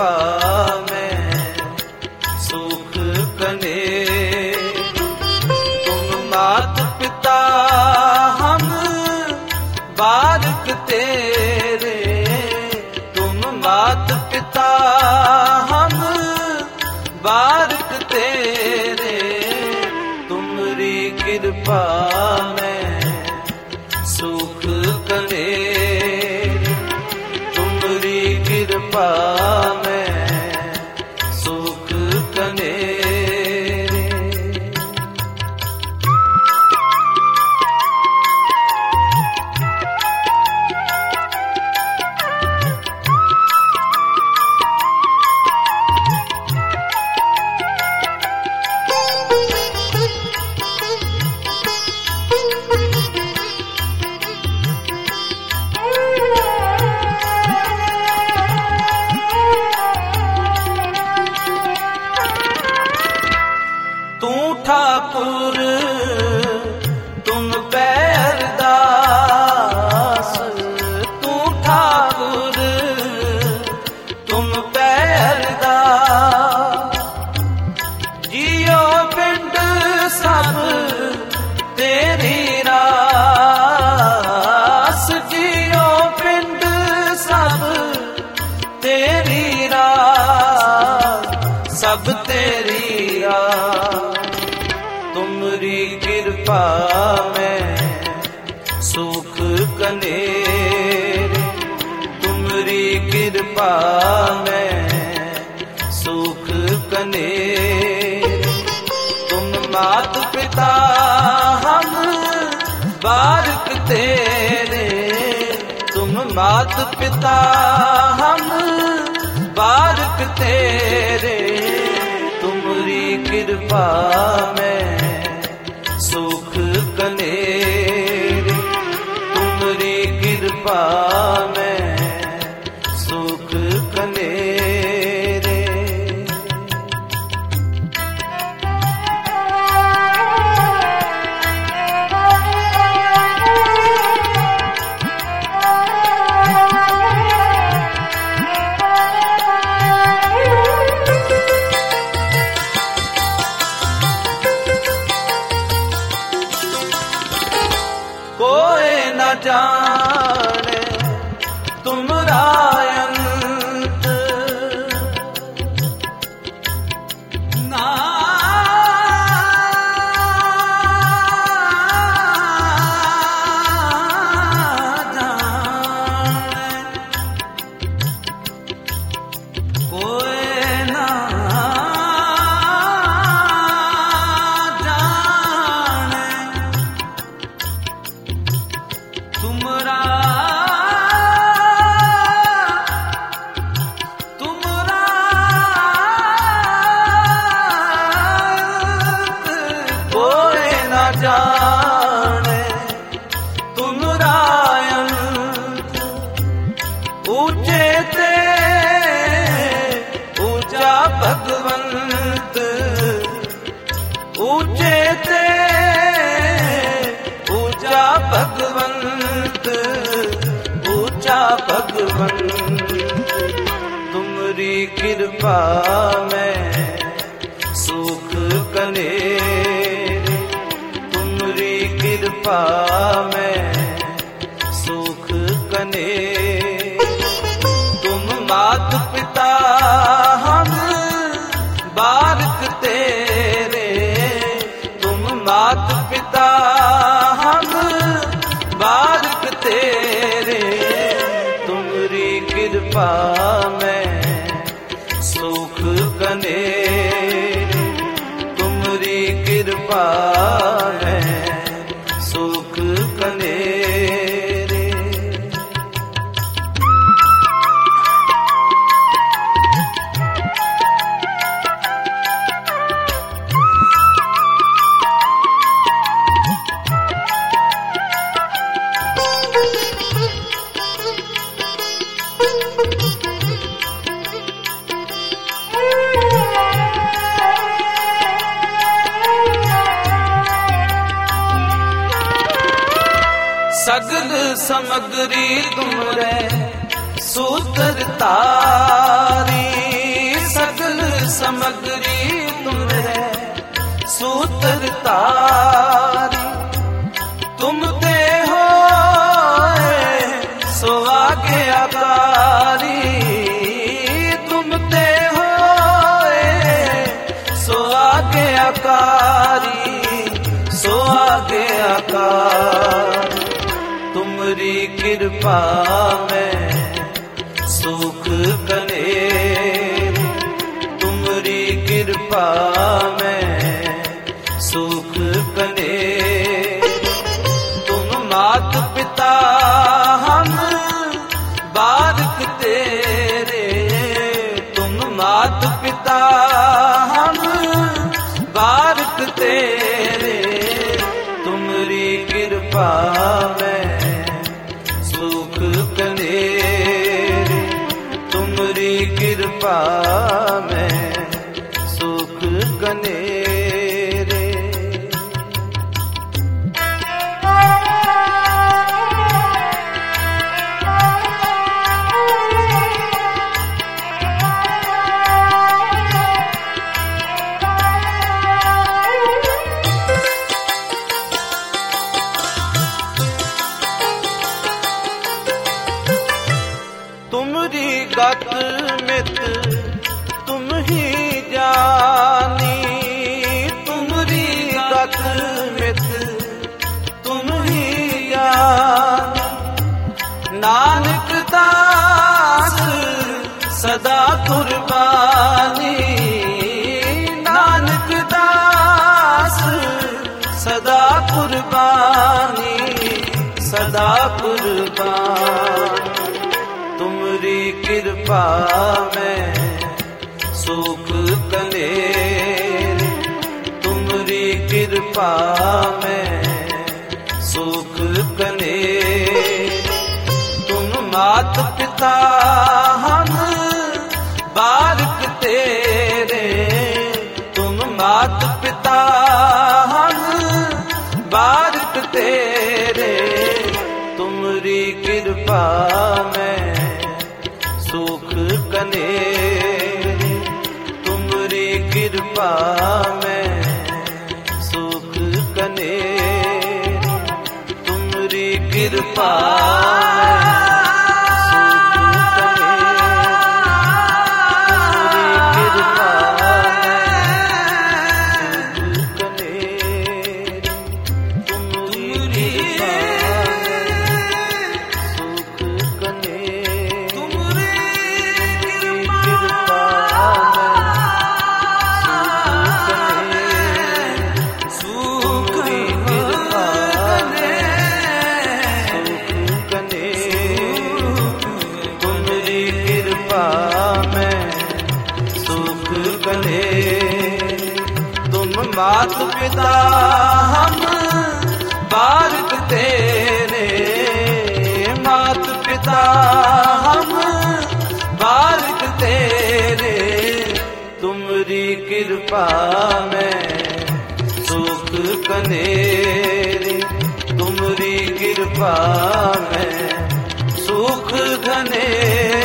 कृपा में सुख कने। तुम मात पिता हम बारिक तेरे, तुम मात पिता हम बारिक तेरे, तुमरी कृपा में सुख कने, तुमरी कृपा में सुख कने। ठाकुर तुम पे अरदास, तू ठाकुर तुम पे अरदास। जियो पिंड सब तेरी रास, जियो पिंड सब तेरी रास, सब तेरी रास। तुमरी कृपा में सुख कने, तुमरी कृपा में सुख कने। तुम मात पिता हम बारिक तेरे, तुम मात पिता हम बारिक तेरे, तुमरी कृपा में सुख कने, तुमरी कृपा में सुख कने रे। कोई न जाने तुमरा अंत, ना जाने कोई ना जाने तुमरा तुमरा कोई न जाने तुमरा अंत। ऊंचे ते ऊंचा भगवंत, ऊंचे ते ऊंचा भगवंत, ऊंचा भगवंत। तुमरी कृपा में सुख कने, तुमरी कृपा में सुख कने। तुम मात पिता हम बारिक तेरे, तुम मात पिता हम बारिक तेरे, तुमरी कृपा में सुख कने, तुमरी कृपा में सुख कने रे। सगल समग्री तुमरे सूत्र तारी, करतारी। तुम ते हो सो आज्ञाकारी, तुम ते हो सो आज्ञाकारी, सो आज्ञाकारी। तुमरी कृपा में सुख कनेरी, तुमरी कृपा में सुख कनेरी। तुम मात पिता हम बारिक तेरे, तुम मात पिता हम बारिक तेरे। तुमरी कृपा में सुख कनेरी, तुमरी कृपा में सुख कनेरे। तुमरी गत मित तुम ही जानी, तुमरी गत मित तुम ही जानी। नानक दास सदा कुर्बानी, नानक दास सदा कुर्बानी, सदा कुर्बानी। तुमरी कृपा में सुख कनेरी, तुमरी कृपा में सुख कनेरी। तुम मात पिता हम बारिक तेरे, तुम मात पिता हम बारिक तेरे। तुमरी कृपा में सुख कनेरी, तुमरी कृपा में सुख कनेरी, तुमरी कृपा मात पिता हम बारिक तेरे, मात पिता हम बारिक तेरे। तुमरी कृपा में सुख कनेरी, तुमरी कृपा में सुख घनेरी।